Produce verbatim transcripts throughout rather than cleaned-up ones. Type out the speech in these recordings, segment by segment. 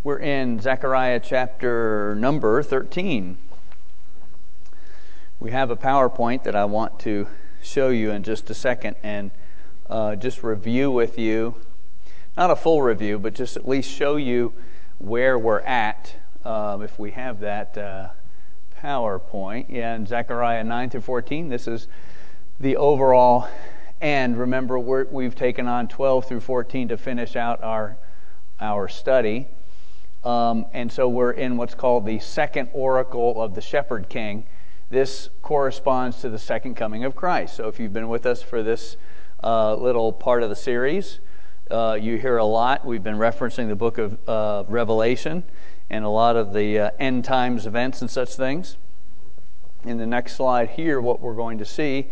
We're in Zechariah chapter number thirteen. We have a PowerPoint that I want to show you in just a second and uh, just review with you. Not a full review, but just at least show you where we're at. Um, if we have that uh, PowerPoint. Yeah, in Zechariah nine through fourteen, this is the overall end. Remember, we're, we've taken on twelve through fourteen to finish out our, our study. Um, and so we're in what's called the second oracle of the Shepherd King. This corresponds to the second coming of Christ. So if you've been with us for this uh, little part of the series, uh, you hear a lot. We've been referencing the book of uh, Revelation and a lot of the uh, end times events and such things. In the next slide here, what we're going to see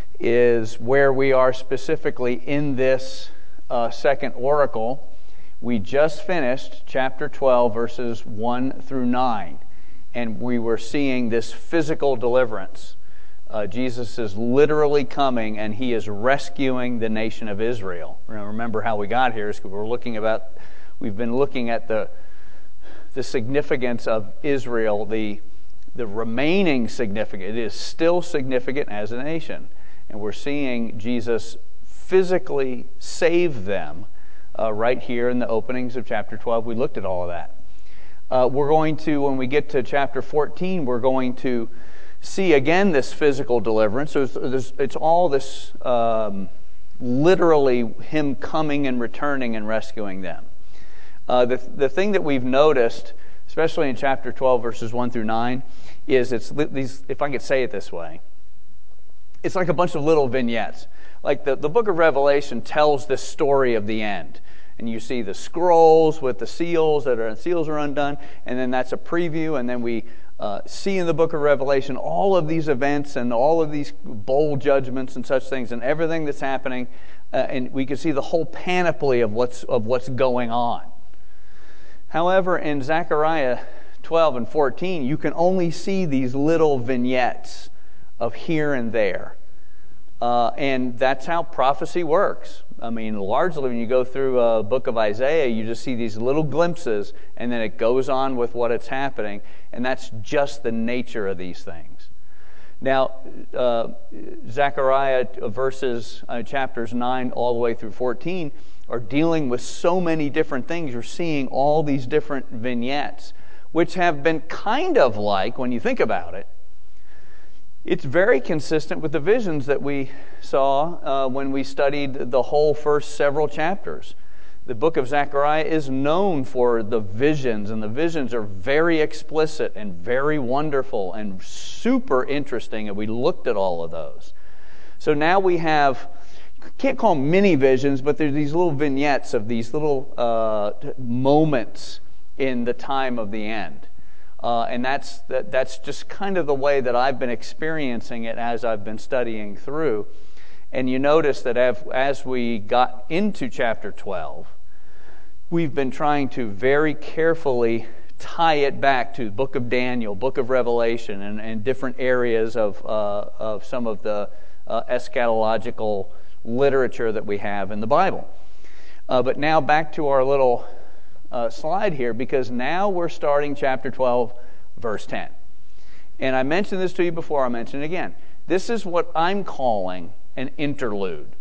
is where we are specifically in this uh, second oracle. We just finished chapter twelve, verses one through nine, and we were seeing this physical deliverance. Uh, Jesus is literally coming, and he is rescuing the nation of Israel. Remember how we got here is we're looking about. We've been looking at the the significance of Israel, the the remaining significance. It is still significant as a nation, and we're seeing Jesus physically save them. Uh, right here in the openings of chapter twelve, we looked at all of that. Uh, we're going to, when we get to chapter fourteen, we're going to see again this physical deliverance. So it's, it's all this um, literally him coming and returning and rescuing them. Uh, the, the thing that we've noticed, especially in chapter twelve, verses one through nine, is it's these, if I could say it this way, it's like a bunch of little vignettes. Like the, the book of Revelation tells this story of the end. And you see the scrolls with the seals that are seals are undone, and then that's a preview, and then we uh, see in the book of Revelation all of these events and all of these bold judgments and such things and everything that's happening, uh, and we can see the whole panoply of what's of what's going on. However, in Zechariah twelve and fourteen, you can only see these little vignettes of here and there. Uh, and that's how prophecy works. I mean, largely when you go through a book of Isaiah, you just see these little glimpses, and then it goes on with what it's happening, and that's just the nature of these things. Now, uh, Zechariah verses, uh, chapters nine all the way through fourteen are dealing with so many different things. You're seeing all these different vignettes, which have been kind of like, when you think about it, it's very consistent with the visions that we saw uh, when we studied the whole first several chapters. The book of Zechariah is known for the visions, and the visions are very explicit and very wonderful and super interesting, and we looked at all of those. So now we have, you can't call them mini visions, but there's these little vignettes of these little uh, moments in the time of the end. Uh, and that's that, that's just kind of the way that I've been experiencing it as I've been studying through. And you notice that as, as we got into chapter twelve, we've been trying to very carefully tie it back to the book of Daniel, book of Revelation, and, and different areas of, uh, of some of the uh, eschatological literature that we have in the Bible. Uh, but now back to our little Uh, slide here, because now we're starting chapter twelve, verse ten. And I mentioned this to you before, I'll mention it again. This is what I'm calling an interlude.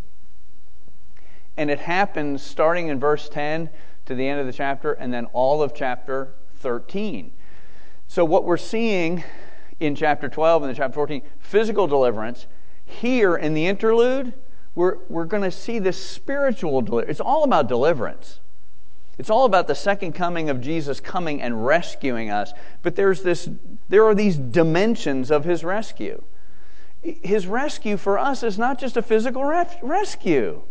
And it happens starting in verse ten to the end of the chapter, and then all of chapter thirteen. So what we're seeing in chapter twelve and in chapter fourteen, physical deliverance. Here in the interlude, we're, we're going to see this spiritual deliverance. It's all about deliverance. It's all about the second coming of Jesus coming and rescuing us. But there's this, there are these dimensions of his rescue. His rescue for us is not just a physical ref- rescue.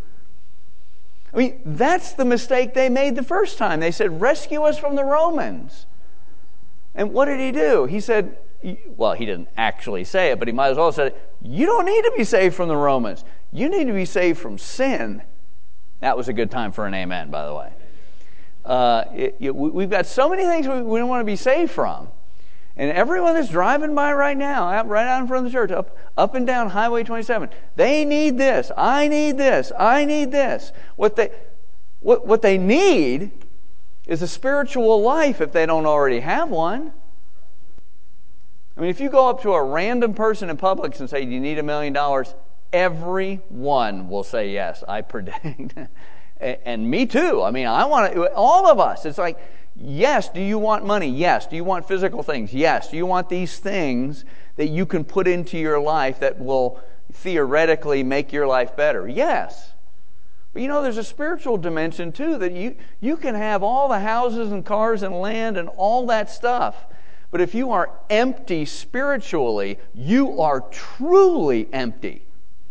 I mean, that's the mistake they made the first time. They said, rescue us from the Romans. And what did he do? He said, well, he didn't actually say it, but he might as well have said, you don't need to be saved from the Romans. You need to be saved from sin. That was a good time for an amen, by the way. Uh, it, it, we've got so many things we, we don't want to be saved from. And everyone that's driving by right now, out, right out in front of the church, up, up and down Highway twenty-seven, they need this. I need this. I need this. What they, what, what they need is a spiritual life if they don't already have one. I mean, if you go up to a random person in Publix and say, do you need a million dollars? Everyone will say yes, I predict. And me too. I mean, I want to, all of us. It's like, yes, do you want money? Yes. Do you want physical things? Yes. Do you want these things that you can put into your life that will theoretically make your life better? Yes. But you know, there's a spiritual dimension too, that you, you can have all the houses and cars and land and all that stuff. But if you are empty spiritually, you are truly empty.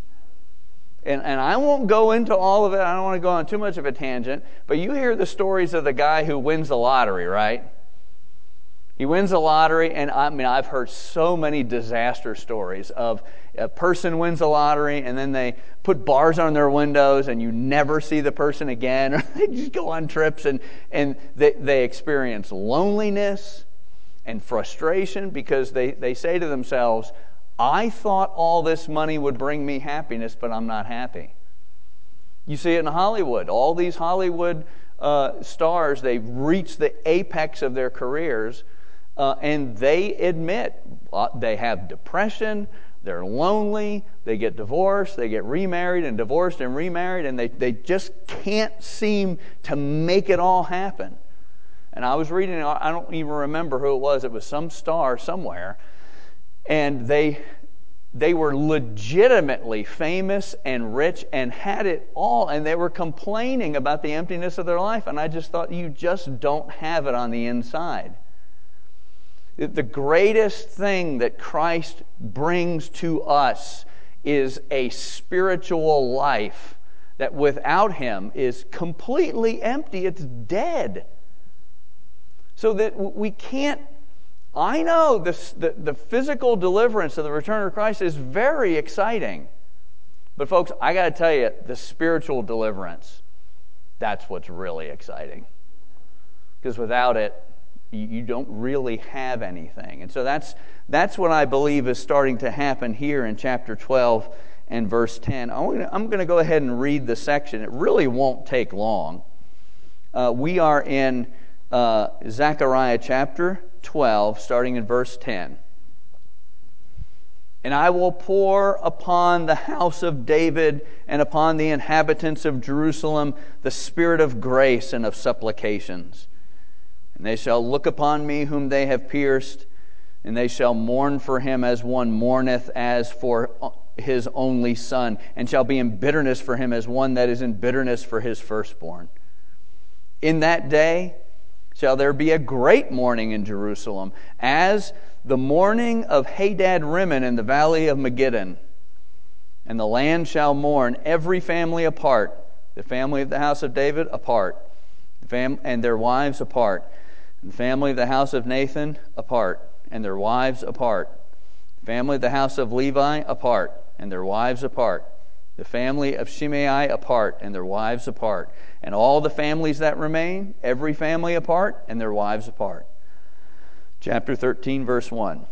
And, and I won't go into all of it. I don't want to go on too much of a tangent. But you hear the stories of the guy who wins the lottery, right? He wins the lottery, and I mean, I've heard so many disaster stories of a person wins the lottery, and then they put bars on their windows, and you never see the person again, or they just go on trips, and, and they, they experience loneliness and frustration because they, they say to themselves, I thought all this money would bring me happiness, but I'm not happy. You see it in Hollywood. All these Hollywood uh, stars, they've reached the apex of their careers, uh, and they admit uh, they have depression, they're lonely, they get divorced, they get remarried and divorced and remarried, and they, they just can't seem to make it all happen. And I was reading, I don't even remember who it was, it was some star somewhere, and they they were legitimately famous and rich and had it all, and they were complaining about the emptiness of their life, and I just thought, you just don't have it on the inside. The greatest thing that Christ brings to us is a spiritual life that without Him is completely empty. It's dead. So that we can't, I know this, the, the physical deliverance of the return of Christ is very exciting. But folks, I got to tell you, the spiritual deliverance, that's what's really exciting. Because without it, you don't really have anything. And so that's that's what I believe is starting to happen here in chapter twelve and verse ten. I'm going to go ahead and read the section. It really won't take long. Uh, we are in uh, Zechariah chapter twelve, starting in verse ten. And I will pour upon the house of David and upon the inhabitants of Jerusalem the spirit of grace and of supplications. And they shall look upon me whom they have pierced, and they shall mourn for him as one mourneth as for his only son, and shall be in bitterness for him as one that is in bitterness for his firstborn. In that day shall there be a great mourning in Jerusalem, as the mourning of Hadad Rimmon in the valley of Megiddon. And the land shall mourn, every family apart, the family of the house of David apart, and their wives apart. The family of the house of Nathan, apart, and their wives apart. The family of the house of Levi, apart, and their wives apart. The family of Shimei, apart, and their wives apart. And all the families that remain, every family apart, and their wives apart. Chapter thirteen, verse one.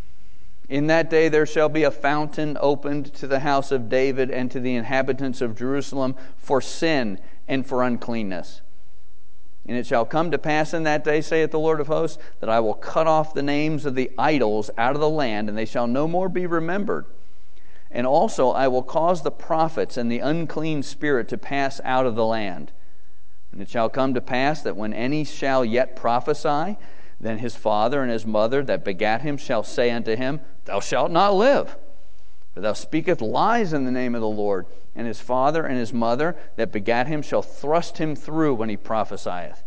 In that day there shall be a fountain opened to the house of David and to the inhabitants of Jerusalem for sin and for uncleanness. And it shall come to pass in that day, saith the Lord of hosts, that I will cut off the names of the idols out of the land, and they shall no more be remembered. And also I will cause the prophets and the unclean spirit to pass out of the land. And it shall come to pass that when any shall yet prophesy, then his father and his mother that begat him shall say unto him, Thou shalt not live, for thou speakest lies in the name of the Lord. And his father and his mother that begat him shall thrust him through when he prophesieth.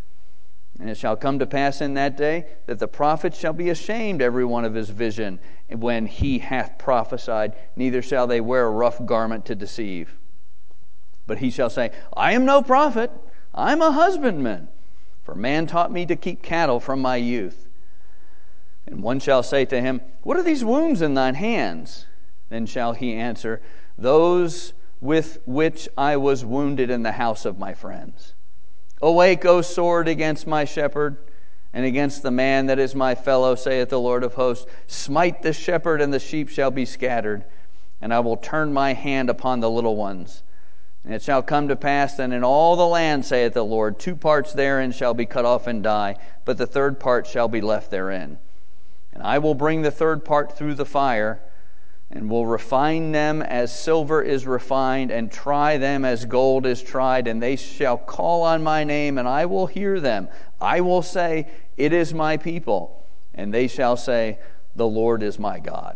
And it shall come to pass in that day that the prophet shall be ashamed every one of his vision when he hath prophesied, neither shall they wear a rough garment to deceive. But he shall say, I am no prophet, I am a husbandman, for man taught me to keep cattle from my youth. And one shall say to him, What are these wounds in thine hands? Then shall he answer, Those with which I was wounded in the house of my friends. Awake, O sword, against my shepherd, and against the man that is my fellow, saith the Lord of hosts. Smite the shepherd, and the sheep shall be scattered, and I will turn my hand upon the little ones. And it shall come to pass that in all the land, saith the Lord, two parts therein shall be cut off and die, but the third part shall be left therein. And I will bring the third part through the fire, and will refine them as silver is refined, and try them as gold is tried, and they shall call on my name, and I will hear them. I will say, it is my people, and they shall say, the Lord is my God.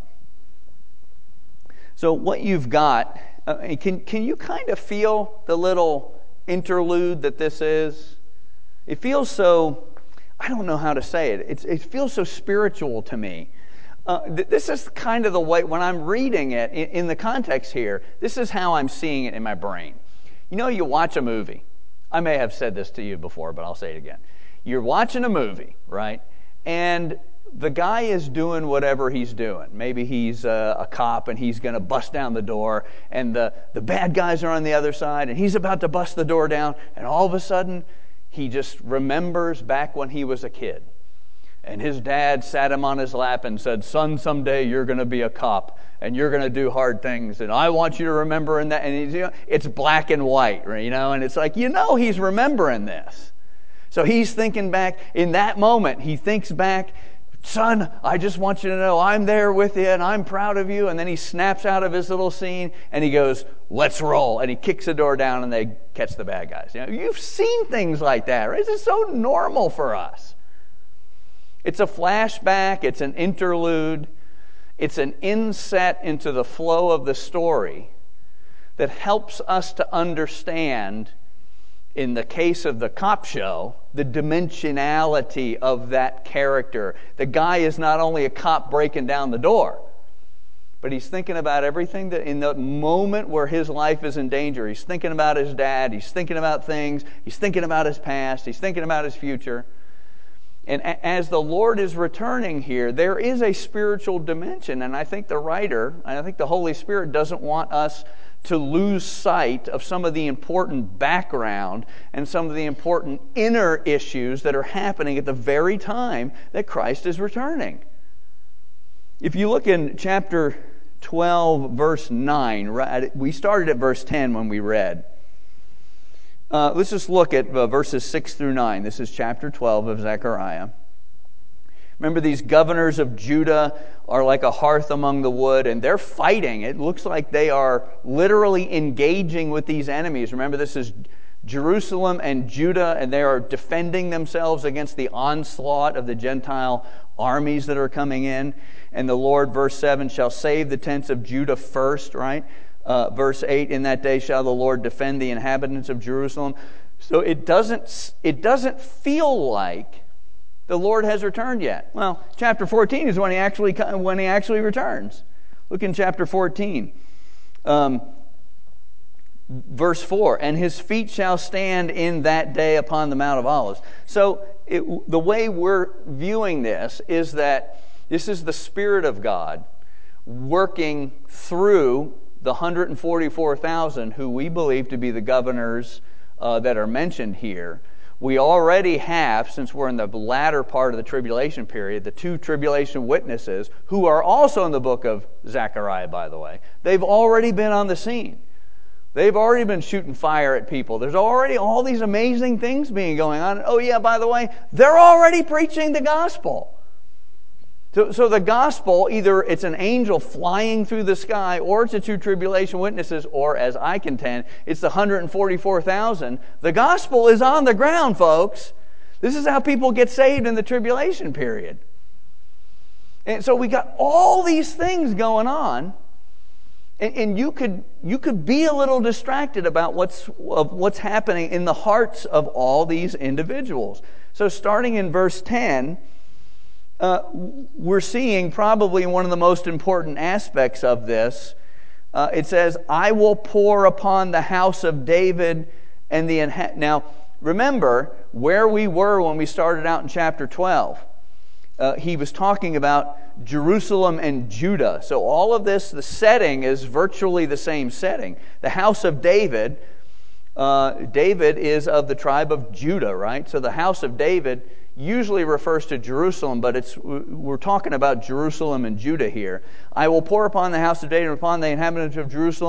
So what you've got, uh, can, can you kind of feel the little interlude that this is? It feels so, I don't know how to say it, it's, it feels so spiritual to me. Uh, th- this is kind of the way, when I'm reading it in, in the context here, this is how I'm seeing it in my brain. You know, you watch a movie. I may have said this to you before, but I'll say it again. You're watching a movie, right? And the guy is doing whatever he's doing. Maybe he's a, a cop and he's going to bust down the door, and the, the bad guys are on the other side, and he's about to bust the door down, and all of a sudden, he just remembers back when he was a kid. And his dad sat him on his lap and said, son, someday you're going to be a cop and you're going to do hard things. And I want you to remember in that. And he's, you know, it's black and white, you know, and it's like, you know, he's remembering this. So he's thinking back in that moment. He thinks back, son, I just want you to know I'm there with you and I'm proud of you. And then he snaps out of his little scene and he goes, let's roll. And he kicks the door down and they catch the bad guys. You know, you've seen things like that, right? This is so normal for us. It's a flashback, it's an interlude, it's an inset into the flow of the story that helps us to understand, in the case of the cop show, the dimensionality of that character. The guy is not only a cop breaking down the door, but he's thinking about everything that in the moment where his life is in danger. He's thinking about his dad, he's thinking about things, he's thinking about his past, he's thinking about his future. And as the Lord is returning here, there is a spiritual dimension. And I think the writer, and I think the Holy Spirit doesn't want us to lose sight of some of the important background and some of the important inner issues that are happening at the very time that Christ is returning. If you look in chapter twelve, verse nine, right, we started at verse ten when we read. Uh, let's just look at uh, verses six through nine. This is chapter twelve of Zechariah. Remember, these governors of Judah are like a hearth among the wood, and they're fighting. It looks like they are literally engaging with these enemies. Remember, this is Jerusalem and Judah, and they are defending themselves against the onslaught of the Gentile armies that are coming in. And the Lord, verse seven, shall save the tents of Judah first, right? Uh, verse eight, in that day shall the Lord defend the inhabitants of Jerusalem. So it doesn't, it doesn't feel like the Lord has returned yet. Well, chapter fourteen is when he actually, when he actually returns. Look in chapter fourteen. Um, verse four, and his feet shall stand in that day upon the Mount of Olives. So it, the way we're viewing this is that this is the Spirit of God working through the one hundred forty-four thousand who we believe to be the governors uh, that are mentioned here. We already have, since we're in the latter part of the tribulation period, the two tribulation witnesses, who are also in the book of Zechariah, by the way. They've already been on the scene. They've already been shooting fire at people. There's already all these amazing things being going on. Oh yeah, by the way, they're already preaching the gospel. So, so the gospel, either it's an angel flying through the sky, or it's the two tribulation witnesses, or as I contend, it's the one hundred forty-four thousand. The gospel is on the ground, folks. This is how people get saved in the tribulation period. And so we got all these things going on, and, and you could you could be a little distracted about what's of what's happening in the hearts of all these individuals. So starting in verse ten, Uh, we're seeing probably one of the most important aspects of this. Uh, it says, I will pour upon the house of David and the... Inha-. Now, remember where we were when we started out in chapter twelve. Uh, he was talking about Jerusalem and Judah. So all of this, the setting is virtually the same setting. The house of David, uh, David is of the tribe of Judah, right? So the house of David usually refers to Jerusalem, but it's we're talking about Jerusalem and Judah here. I will pour upon the house of David and upon the inhabitants of Jerusalem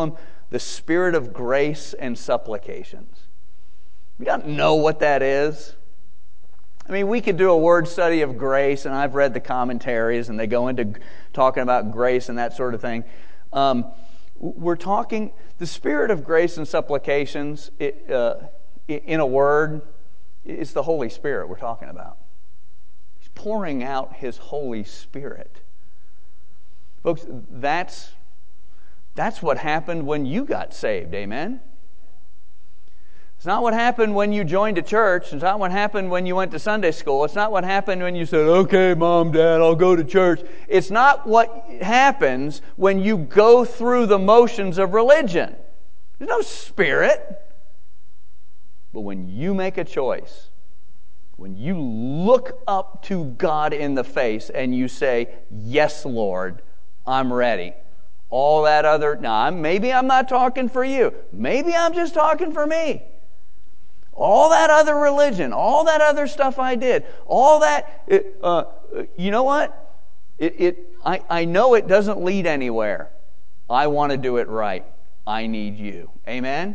the Spirit of grace and supplications. You don't know what that is? I mean, we could do a word study of grace, and I've read the commentaries, and they go into talking about grace and that sort of thing. Um, we're talking, the Spirit of grace and supplications, it, uh, in a word, is the Holy Spirit we're talking about. He's pouring out His Holy Spirit. Folks, that's, that's what happened when you got saved, amen? It's not what happened when you joined a church. It's not what happened when you went to Sunday school. It's not what happened when you said, okay, Mom, Dad, I'll go to church. It's not what happens when you go through the motions of religion. There's no Spirit. But when you make a choice, when you look up to God in the face and you say, yes, Lord, I'm ready. All that other, now maybe I'm not talking for you. Maybe I'm just talking for me. All that other religion, all that other stuff I did, all that, it, uh, you know what? It, it, I, I know it doesn't lead anywhere. I want to do it right. I need you. Amen?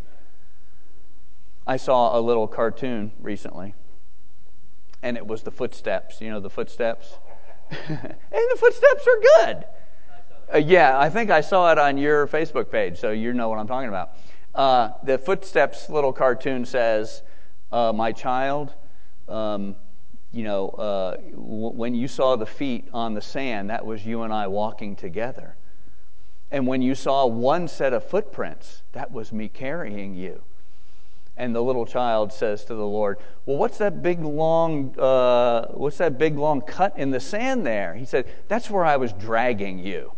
I saw a little cartoon recently, and it was the footsteps. You know the footsteps? And the footsteps are good. Uh, yeah, I think I saw it on your Facebook page, so you know what I'm talking about. Uh, the Footsteps little cartoon says, uh, my child, um, you know, uh, w- when you saw the feet on the sand, that was you and I walking together. And when you saw one set of footprints, that was me carrying you. And the little child says to the Lord, well, what's that big long, uh, what's that big long cut in the sand there? He said, that's where I was dragging you.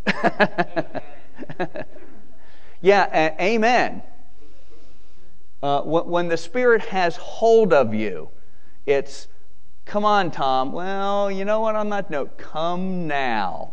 Yeah, uh, amen. Uh, when the Spirit has hold of you, it's, come on, Tom. Well, you know what? I'm not, no, come now.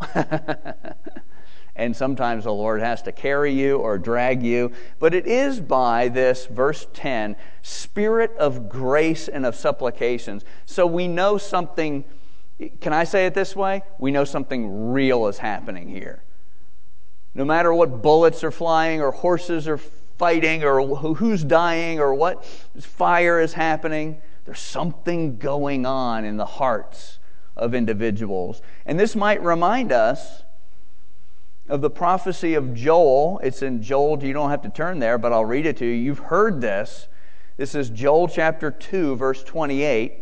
And sometimes the Lord has to carry you or drag you. But it is by this, verse ten, Spirit of grace and of supplications. So we know something, can I say it this way? We know something real is happening here. No matter what bullets are flying or horses are fighting or who's dying or what fire is happening, there's something going on in the hearts of individuals. And this might remind us of the prophecy of Joel. It's in Joel. You don't have to turn there, but I'll read it to you. You've heard this. This is Joel chapter two, verse twenty-eight.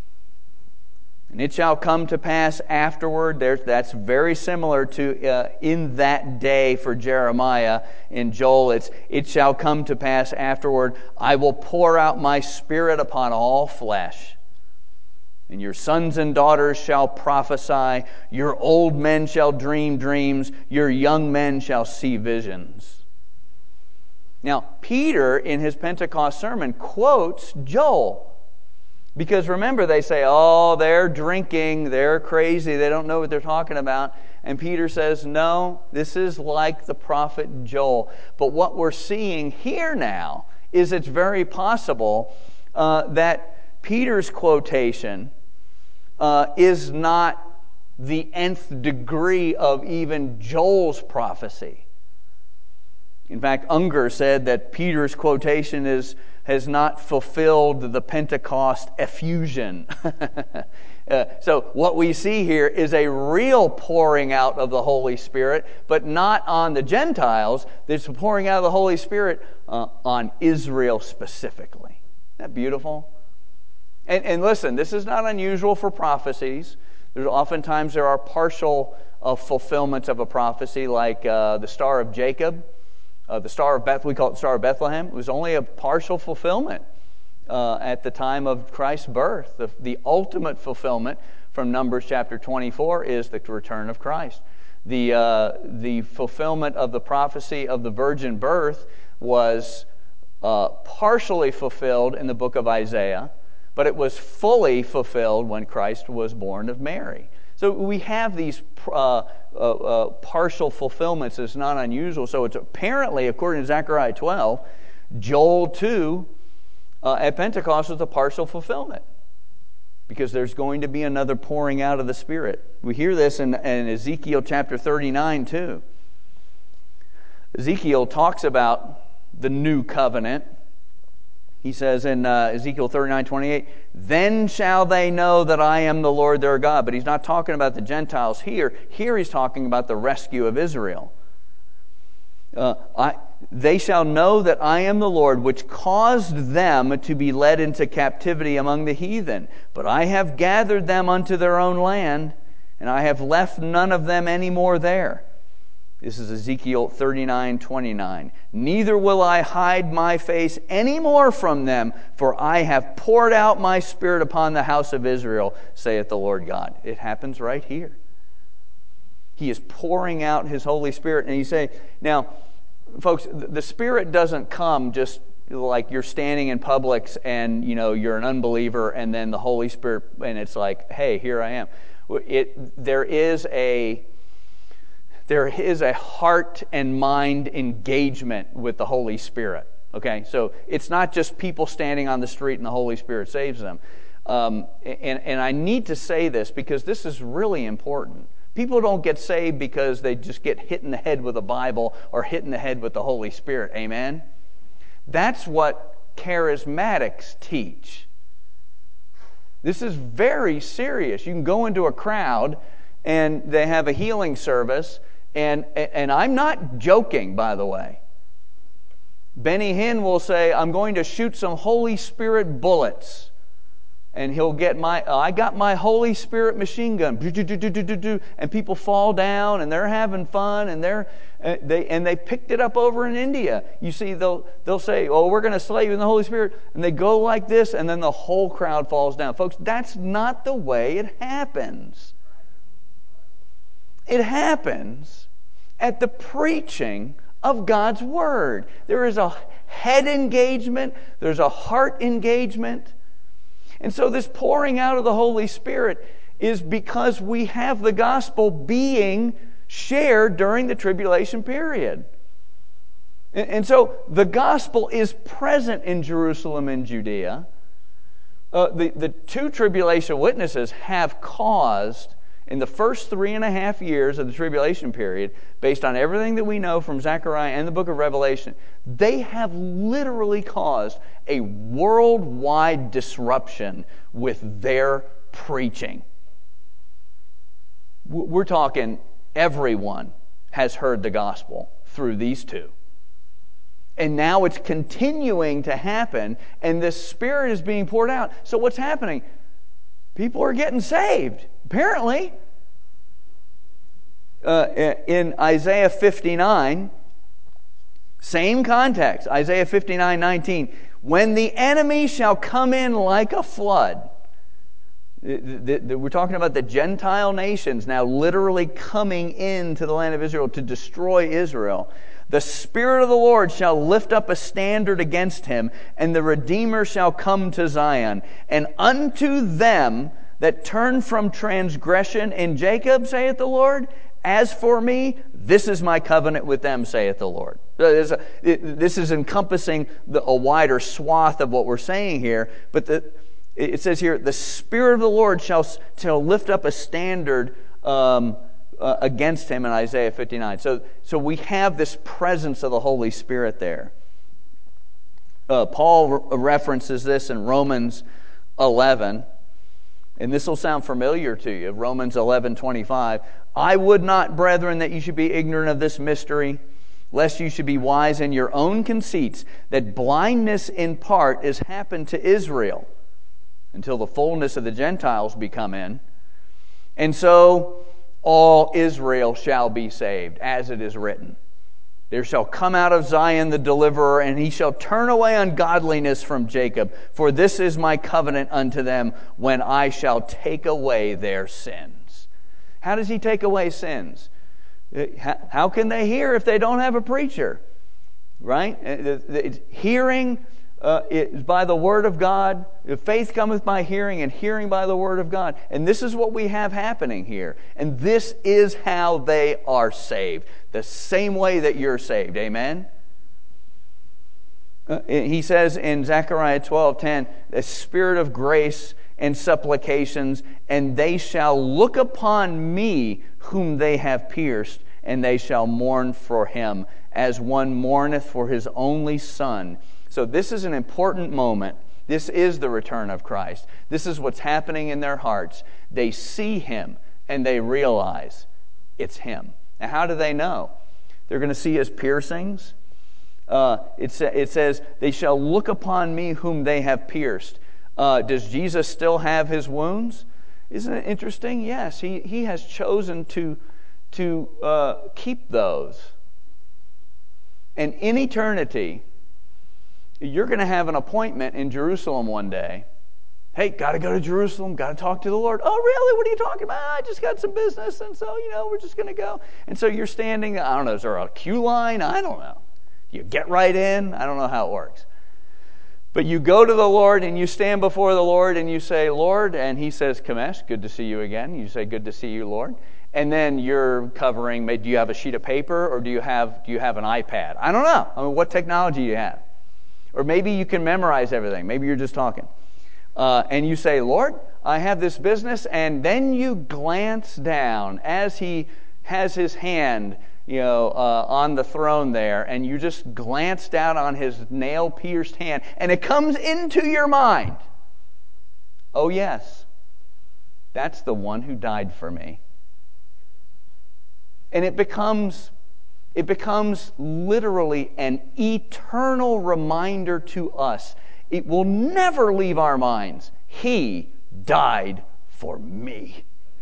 And it shall come to pass afterward. There's, that's very similar to uh, in that day for Jeremiah. In Joel, it's, it shall come to pass afterward. I will pour out my Spirit upon all flesh. And your sons and daughters shall prophesy. Your old men shall dream dreams. Your young men shall see visions. Now, Peter, in his Pentecost sermon, quotes Joel. Because remember, they say, oh, they're drinking, they're crazy, they don't know what they're talking about. And Peter says, no, this is like the prophet Joel. But what we're seeing here now is it's very possible uh, that Peter's quotation uh, is not the nth degree of even Joel's prophecy. In fact, Unger said that Peter's quotation is has not fulfilled the Pentecost effusion. uh, so what we see here is a real pouring out of the Holy Spirit, but not on the Gentiles. There's a pouring out of the Holy Spirit uh, on Israel specifically. Isn't that beautiful? And, and listen, this is not unusual for prophecies. There's oftentimes there are partial uh, fulfillments of a prophecy, like uh, the Star of Jacob. Uh, the Star of Beth, we call it the Star of Bethlehem. It was only a partial fulfillment uh, at the time of Christ's birth. The, the ultimate fulfillment from Numbers chapter twenty-four is the return of Christ. The, uh, the fulfillment of the prophecy of the virgin birth was uh, partially fulfilled in the book of Isaiah, but it was fully fulfilled when Christ was born of Mary. So we have these uh, uh, uh, partial fulfillments. It's not unusual. So it's apparently, according to Zechariah twelve, Joel two uh, at Pentecost was a partial fulfillment, because there's going to be another pouring out of the Spirit. We hear this in, in Ezekiel chapter thirty-nine too. Ezekiel talks about the new covenant. He says in uh, Ezekiel thirty-nine twenty-eight, "Then shall they know that I am the Lord their God." But he's not talking about the Gentiles here. Here he's talking about the rescue of Israel. Uh, I, they shall know that I am the Lord, which caused them to be led into captivity among the heathen. But I have gathered them unto their own land, and I have left none of them any more there. This is Ezekiel thirty-nine twenty-nine. "Neither will I hide my face any more from them, for I have poured out my Spirit upon the house of Israel, saith the Lord God." It happens right here. He is pouring out His Holy Spirit. And you say, now, folks, the Spirit doesn't come just like you're standing in Publix and, you know, you're an unbeliever, and then the Holy Spirit, and it's like, hey, here I am. It, there is a... There is a heart and mind engagement with the Holy Spirit. Okay, so it's not just people standing on the street and the Holy Spirit saves them. Um, and, and I need to say this because this is really important. People don't get saved because they just get hit in the head with a Bible or hit in the head with the Holy Spirit. Amen? That's what charismatics teach. This is very serious. You can go into a crowd and they have a healing service. And and I'm not joking, by the way. Benny Hinn will say, "I'm going to shoot some Holy Spirit bullets." And he'll get my, I got my Holy Spirit machine gun. And people fall down and they're having fun and they're they and they picked it up over in India. You see, they'll they'll say, "Oh, we're going to slay you in the Holy Spirit." And they go like this and then the whole crowd falls down. Folks, that's not the way it happens. It happens at the preaching of God's Word. There is a head engagement. There's a heart engagement. And so this pouring out of the Holy Spirit is because we have the gospel being shared during the tribulation period. And so the gospel is present in Jerusalem and Judea. Uh, the, the two tribulation witnesses have caused, in the first three and a half years of the tribulation period, based on everything that we know from Zechariah and the book of Revelation, they have literally caused a worldwide disruption with their preaching. We're talking everyone has heard the gospel through these two. And now it's continuing to happen, and the Spirit is being poured out. So what's happening? People are getting saved. Apparently, uh, in Isaiah fifty-nine, same context, Isaiah fifty-nine nineteen, "When the enemy shall come in like a flood," the, the, we're talking about the Gentile nations now literally coming into the land of Israel to destroy Israel. "The Spirit of the Lord shall lift up a standard against him, and the Redeemer shall come to Zion. And unto them that turn from transgression in Jacob, saith the Lord, as for me, this is my covenant with them, saith the Lord." This is encompassing a wider swath of what we're saying here. But the, it says here, "The Spirit of the Lord shall, shall lift up a standard um, uh, against him," in Isaiah fifty-nine. So, so we have this presence of the Holy Spirit there. Uh, Paul re- references this in Romans eleven. And this will sound familiar to you. Romans eleven twenty-five. "I would not, brethren, that you should be ignorant of this mystery, lest you should be wise in your own conceits, that blindness in part is happened to Israel, until the fullness of the Gentiles be come in. And so all Israel shall be saved, as it is written. There shall come out of Zion the deliverer, and he shall turn away ungodliness from Jacob. For this is my covenant unto them, when I shall take away their sins." How does he take away sins? How can they hear if they don't have a preacher? Right? Hearing uh, is by the word of God. Faith cometh by hearing, and hearing by the word of God. And this is what we have happening here. And this is how they are saved. The same way that you're saved. Amen? Uh, he says in Zechariah twelve ten, "The Spirit of grace and supplications, and they shall look upon me whom they have pierced, and they shall mourn for him, as one mourneth for his only son. So this is an important moment. This is the return of Christ. This is what's happening in their hearts. They see him, and they realize it's him. Now, how do they know? They're going to see his piercings. Uh, it, sa- it says, they shall look upon me whom they have pierced. Uh, does Jesus still have his wounds? Isn't it interesting? Yes, he, he has chosen to, to uh, keep those. And in eternity, you're going to have an appointment in Jerusalem one day. Hey, got to go to Jerusalem, got to talk to the Lord. Oh, really? What are you talking about? I just got some business, and so, you know, we're just going to go. And so you're standing, I don't know, is there a queue line? I don't know. You get right in? I don't know how it works. But you go to the Lord, and you stand before the Lord, and you say, Lord, and he says, Kamesh, good to see you again. You say, good to see you, Lord. And then you're covering, do you have a sheet of paper, or do you have do you have an iPad? I don't know. I mean, what technology do you have? Or maybe you can memorize everything. Maybe you're just talking. Uh, and you say, Lord, I have this business, and then you glance down as he has his hand, you know, uh, on the throne there, and you just glance down on his nail-pierced hand, and it comes into your mind. Oh, yes, that's the one who died for me. And it becomes, it becomes literally an eternal reminder to us. It will never leave our minds. He died for me.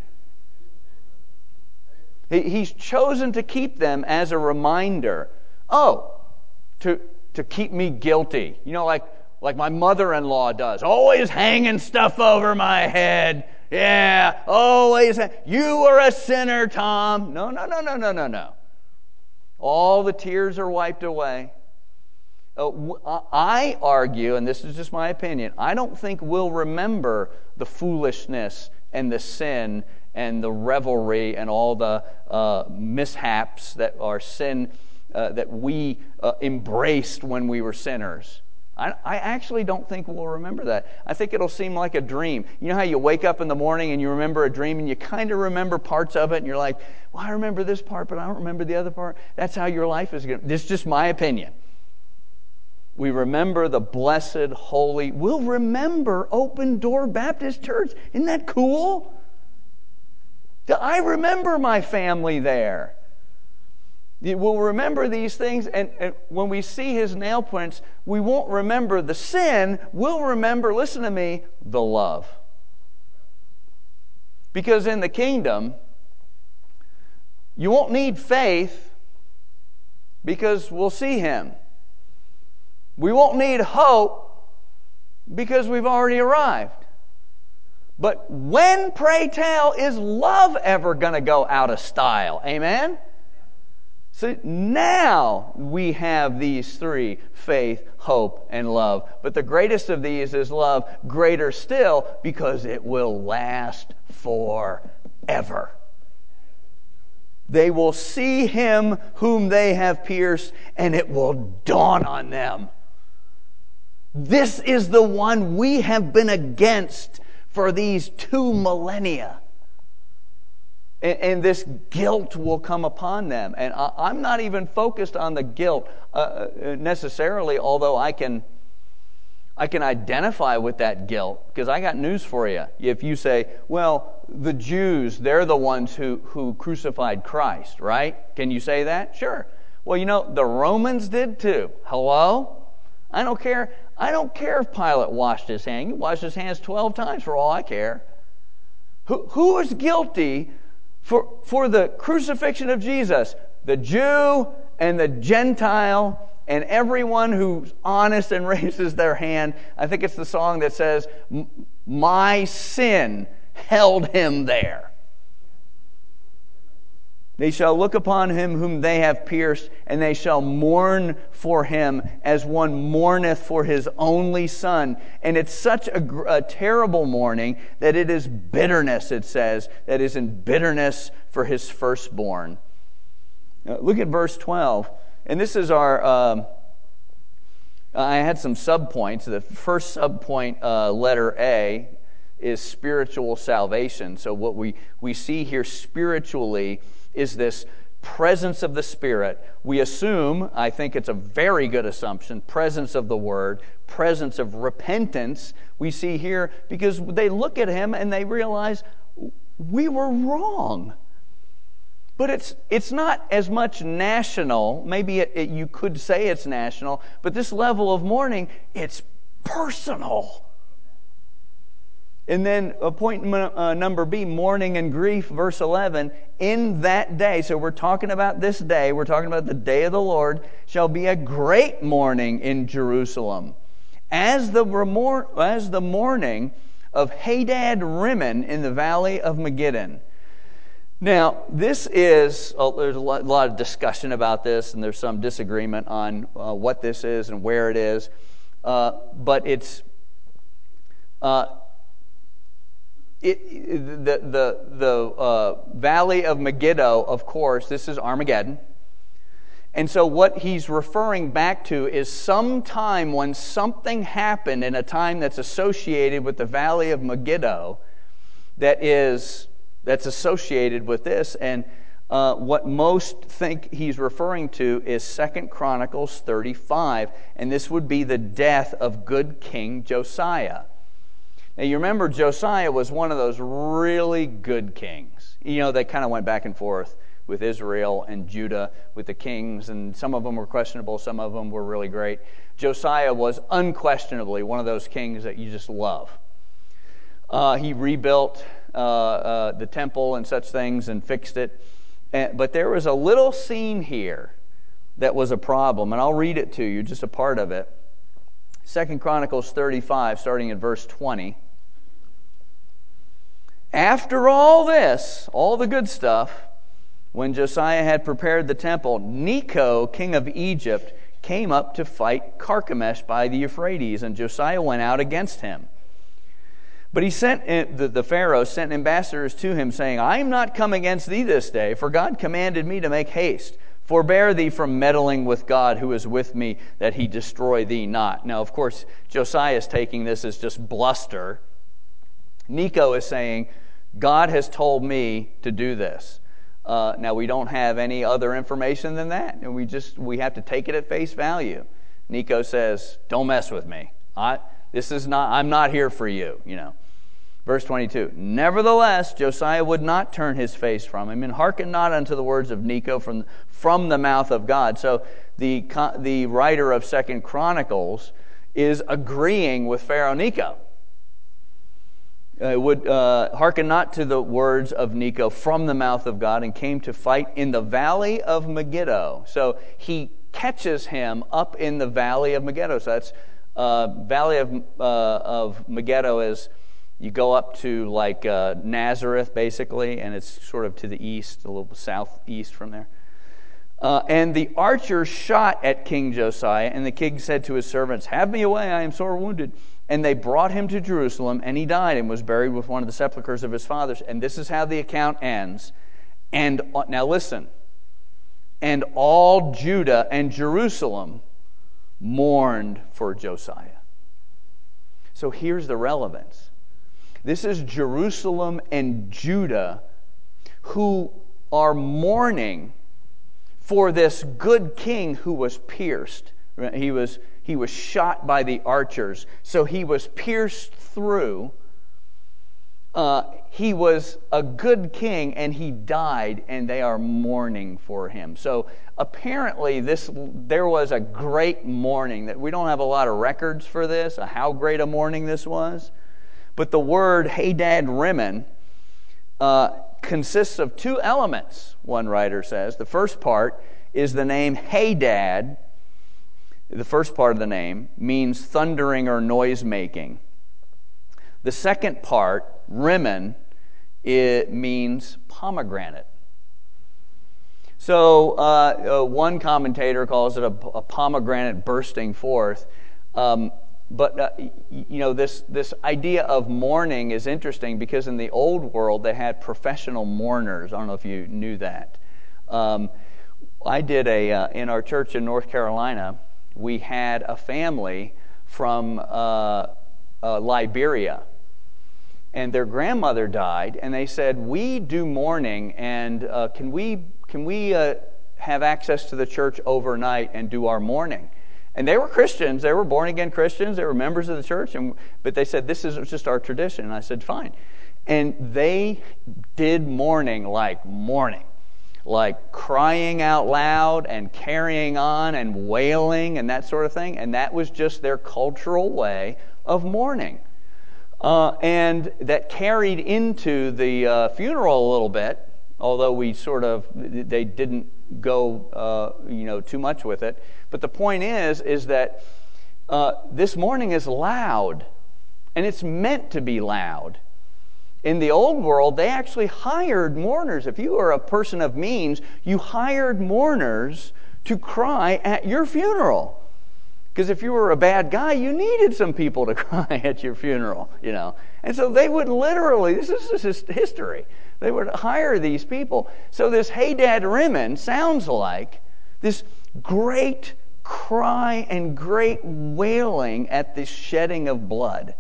He's chosen to keep them as a reminder. Oh, to to keep me guilty. You know, like like my mother-in-law does. Always hanging stuff over my head. Yeah, always. You are a sinner, Tom. No, no, no, no, no, no, no. All the tears are wiped away. Uh, I argue, and this is just my opinion, I don't think we'll remember the foolishness and the sin and the revelry and all the uh, mishaps that are sin uh, that we uh, embraced when we were sinners. I, I actually don't think we'll remember that. I think it'll seem like a dream. You know how you wake up in the morning and you remember a dream and you kind of remember parts of it and you're like, well, I remember this part, but I don't remember the other part. That's how your life is going to. This is just my opinion. We remember the blessed, holy. We'll remember Open Door Baptist Church. Isn't that cool? I remember my family there. We'll remember these things, and, and when we see his nail prints, we won't remember the sin. We'll remember, listen to me, the love. Because in the kingdom, you won't need faith because we'll see him. We won't need hope because we've already arrived. But when, pray tell, is love ever going to go out of style? Amen? So now we have these three, faith, hope, and love. But the greatest of these is love, greater still, because it will last forever. They will see him whom they have pierced, and it will dawn on them. This is the one we have been against for these two millennia. And, and this guilt will come upon them. And I, I'm not even focused on the guilt uh, necessarily, although I can, I can identify with that guilt. Because I got news for you. If you say, well, the Jews, they're the ones who, who crucified Christ, right? Can you say that? Sure. Well, you know, the Romans did too. Hello? I don't care. I don't care if Pilate washed his hands. He washed his hands twelve times for all I care. Who, who is guilty for, for the crucifixion of Jesus? The Jew and the Gentile and everyone who's honest and raises their hand. I think it's the song that says, my sin held him there. They shall look upon him whom they have pierced, and they shall mourn for him as one mourneth for his only son. And it's such a, a terrible mourning that it is bitterness, it says, that is in bitterness for his firstborn. Now, look at verse twelve. And this is our, um, I had some subpoints. The first subpoint, uh, letter A, is spiritual salvation. So what we, we see here spiritually is this presence of the Spirit. We assume, I think it's a very good assumption, presence of the Word, presence of repentance we see here, because they look at him and they realize we were wrong. But it's it's not as much national. Maybe it, it, you could say it's national, but this level of mourning, it's personal. And then uh, point uh, number B, mourning and grief, verse eleven. In that day, so we're talking about this day, we're talking about the day of the Lord, shall be a great mourning in Jerusalem, as the remor- as the mourning of Hadad Rimmon in the valley of Megiddon. Now, this is, oh, there's a lot, a lot of discussion about this, and there's some disagreement on uh, what this is and where it is. Uh, but it's, uh, it, the the the uh, valley of Megiddo, of course, this is Armageddon. And so what he's referring back to is some time when something happened in a time that's associated with the valley of Megiddo that is... that's associated with this, and uh, what most think he's referring to is Second Chronicles thirty-five, and this would be the death of good King Josiah. Now you remember Josiah was one of those really good kings. You know, they kind of went back and forth with Israel and Judah, with the kings, and some of them were questionable, some of them were really great. Josiah was unquestionably one of those kings that you just love. Uh, he rebuilt Uh, uh, the temple and such things and fixed it. And, but there was a little scene here that was a problem, and I'll read it to you, just a part of it. Second Chronicles thirty-five, starting at verse twenty. After all this, all the good stuff, when Josiah had prepared the temple, Necho, king of Egypt, came up to fight Carchemish by the Euphrates, and Josiah went out against him. But he sent, the, the Pharaoh sent ambassadors to him, saying, I am not come against thee this day, for God commanded me to make haste. Forbear thee from meddling with God who is with me, that he destroy thee not. Now, of course, Josiah is taking this as just bluster. Necho is saying, God has told me to do this. Uh, now, we don't have any other information than that, and we just we have to take it at face value. Necho says, don't mess with me. I, this is not. I'm not here for you, you know. Verse twenty-two, nevertheless, Josiah would not turn his face from him, and hearken not unto the words of Necho from, from the mouth of God. So the, the writer of Second Chronicles is agreeing with Pharaoh Necho. Uh, would uh, hearken not to the words of Necho from the mouth of God, and came to fight in the valley of Megiddo. So he catches him up in the valley of Megiddo. So that's uh, valley of, uh, of Megiddo is... You go up to like uh, Nazareth, basically, and it's sort of to the east, a little southeast from there. Uh, and the archers shot at King Josiah, and the king said to his servants, have me away, I am sore wounded. And they brought him to Jerusalem, and he died and was buried with one of the sepulchres of his fathers. And this is how the account ends. And now listen. And all Judah and Jerusalem mourned for Josiah. So here's the relevance. This is Jerusalem and Judah who are mourning for this good king who was pierced. He was, he was shot by the archers. So he was pierced through. Uh, he was a good king and he died, and they are mourning for him. So apparently this there was a great mourning. That we don't have a lot of records for this, uh, how great a mourning this was. But the word Hadad Rimmon uh, consists of two elements, one writer says. The first part is the name Hadad. The first part of the name means thundering or noise-making. The second part, Rimmon, it means pomegranate. So uh, uh, one commentator calls it a, a pomegranate bursting forth. Um, But, uh, you know, this, this idea of mourning is interesting because in the old world they had professional mourners. I don't know if you knew that. Um, I did a, uh, in our church in North Carolina, we had a family from uh, uh, Liberia. And their grandmother died, and they said, we do mourning, and uh, can we can we uh, have access to the church overnight and do our mourning? And they were Christians. They were born-again Christians. They were members of the church. And, but they said, this is just our tradition. And I said, fine. And they did mourning like mourning, like crying out loud and carrying on and wailing and that sort of thing. And that was just their cultural way of mourning. Uh, and that carried into the uh, funeral a little bit, although we sort of, they didn't go, uh, you know, too much with it. But the point is, is that uh, this mourning is loud, and it's meant to be loud. In the old world, they actually hired mourners. If you were a person of means, you hired mourners to cry at your funeral. Because if you were a bad guy, you needed some people to cry at your funeral, you know. And so they would literally, this is, this is history, they would hire these people. So this Hadad Rimmon sounds like this great cry and great wailing at the shedding of blood.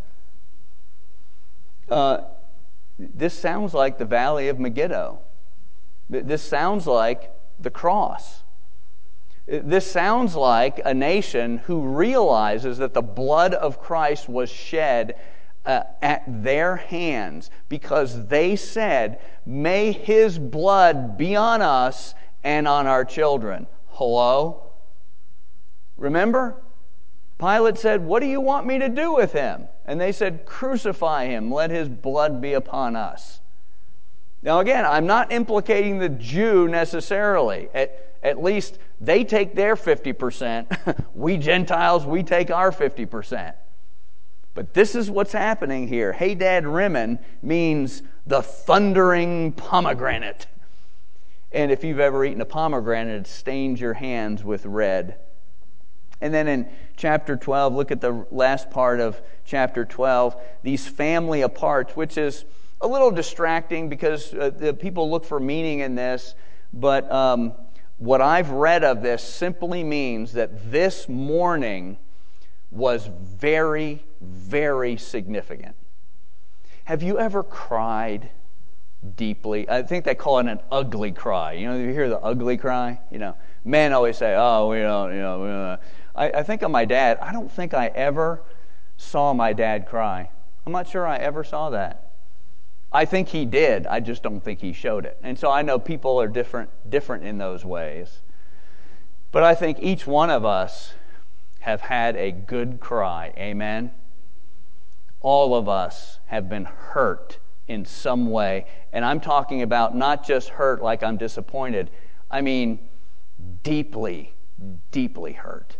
Uh, this sounds like the Valley of Megiddo. This sounds like the cross. This sounds like a nation who realizes that the blood of Christ was shed uh, at their hands because they said, may His blood be on us and on our children. Hello? Remember? Pilate said, what do you want me to do with Him? And they said, crucify Him. Let His blood be upon us. Now again, I'm not implicating the Jew necessarily. At, at least they take their fifty percent. We Gentiles, we take our fifty percent. But this is what's happening here. Hadad Rimmon means the thundering pomegranate. And if you've ever eaten a pomegranate, it stains your hands with red. And then in chapter twelve, look at the last part of chapter twelve, these family aparts, which is a little distracting because uh, the people look for meaning in this. But um, what I've read of this simply means that this mourning was very, very significant. Have you ever cried deeply? I think they call it an ugly cry. You know, you hear the ugly cry? You know, men always say, oh, we don't, you know. We don't. I, I think of my dad. I don't think I ever saw my dad cry. I'm not sure I ever saw that. I think he did. I just don't think he showed it. And so I know people are different, different in those ways. But I think each one of us have had a good cry. Amen? All of us have been hurt in some way. And I'm talking about not just hurt like I'm disappointed. I mean deeply, deeply hurt.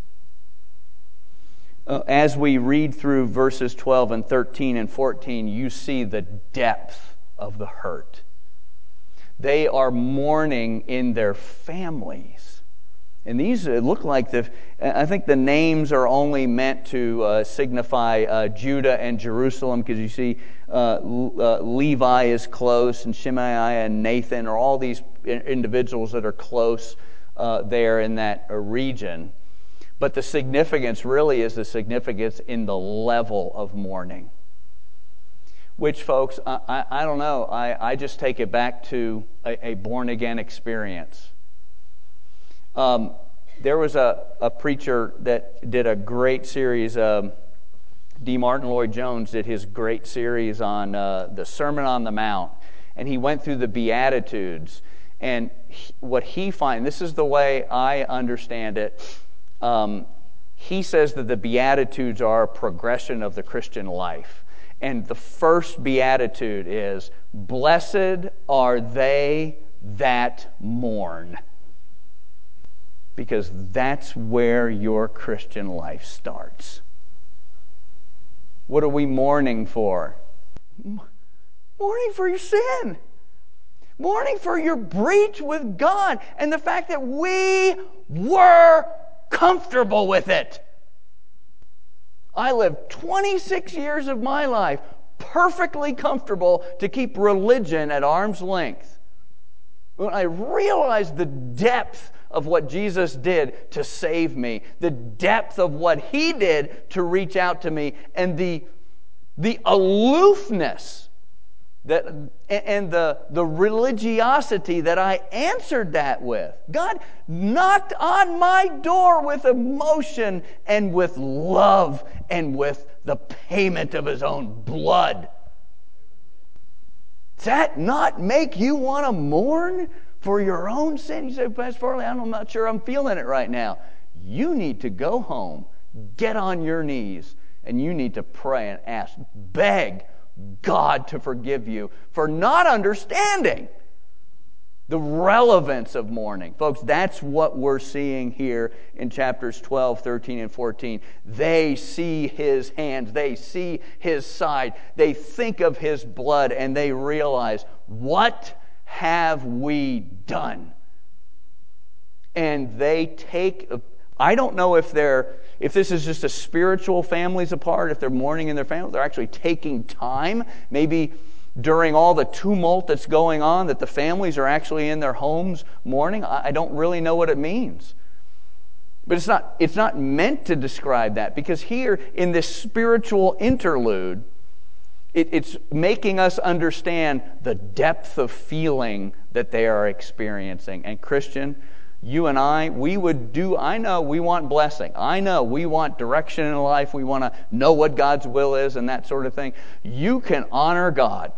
Uh, as we read through verses twelve and thirteen and fourteen, you see the depth of the hurt. They are mourning in their families. And these look like the, I think the names are only meant to uh, signify uh, Judah and Jerusalem, because you see uh, uh, Levi is close, and Shemaiah and Nathan are all these individuals that are close uh, there in that uh, region. But the significance really is the significance in the level of mourning. Which, folks, I, I, I don't know, I, I just take it back to a, a born-again experience. Um, there was a, a preacher that did a great series, um, D. Martin Lloyd-Jones did his great series on uh, the Sermon on the Mount, and he went through the Beatitudes. And he, what he finds, this is the way I understand it, Um, he says that the Beatitudes are a progression of the Christian life. And the first Beatitude is, blessed are they that mourn. Because that's where your Christian life starts. What are we mourning for? Mourning for your sin. Mourning for your breach with God. And the fact that we were comfortable with it. I lived twenty-six years of my life perfectly comfortable to keep religion at arm's length. When I realized the depth of what Jesus did to save me, the depth of what He did to reach out to me, and the, the aloofness that and the, the religiosity that I answered that with. God knocked on my door with emotion and with love and with the payment of His own blood. Does that not make you want to mourn for your own sin? You say, Pastor Farley, I'm not sure I'm feeling it right now. You need to go home, get on your knees, and you need to pray and ask, beg God to forgive you for not understanding the relevance of mourning. Folks, that's what we're seeing here in chapters twelve, thirteen, and fourteen. They see His hands. They see His side. They think of His blood, and they realize, what have we done? And they take, I don't know if they're, if this is just a spiritual families apart, if they're mourning in their family, they're actually taking time, maybe during all the tumult that's going on, that the families are actually in their homes mourning. I don't really know what it means. But it's not, it's not meant to describe that, because here in this spiritual interlude, it, it's making us understand the depth of feeling that they are experiencing. And Christian, you and I, we would do, I know we want blessing. I know we want direction in life. We want to know what God's will is and that sort of thing. You can honor God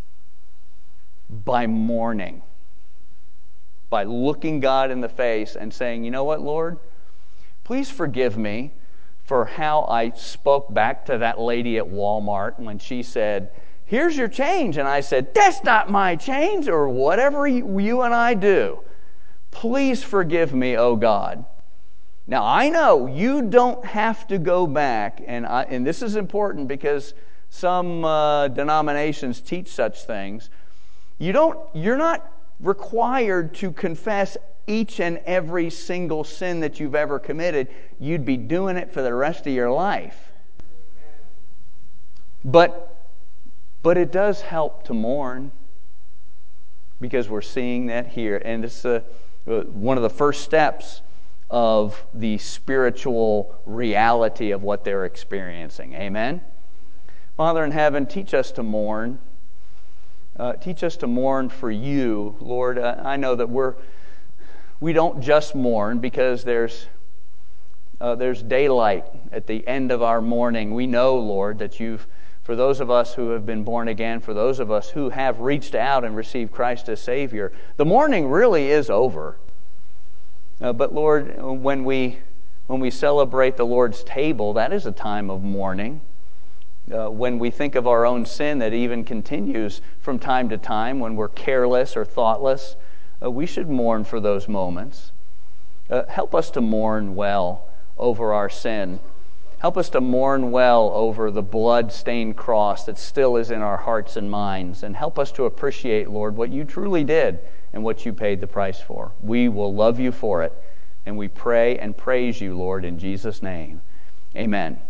by mourning, by looking God in the face and saying, you know what, Lord, please forgive me for how I spoke back to that lady at Walmart when she said, here's your change. And I said, that's not my change, or whatever you, you and I do. Please forgive me, oh God. Now, I know you don't have to go back, and I, and this is important because some uh, denominations teach such things. You don't, you're not required to confess each and every single sin that you've ever committed. You'd be doing it for the rest of your life. But, but it does help to mourn, because we're seeing that here. And it's a, one of the first steps of the spiritual reality of what they're experiencing. Amen? Father in heaven, teach us to mourn. Uh, teach us to mourn for you, Lord. Uh, I know that we're we don't just mourn because there's uh, there's daylight at the end of our mourning. We know, Lord, that you've, for those of us who have been born again, for those of us who have reached out and received Christ as Savior, the mourning really is over. Uh, but Lord, when we when we celebrate the Lord's table, that is a time of mourning. Uh, when we think of our own sin that even continues from time to time, when we're careless or thoughtless, uh, we should mourn for those moments. Uh, help us to mourn well over our sin. Help us to mourn well over the blood-stained cross that still is in our hearts and minds. And help us to appreciate, Lord, what you truly did and what you paid the price for. We will love you for it. And we pray and praise you, Lord, in Jesus' name. Amen.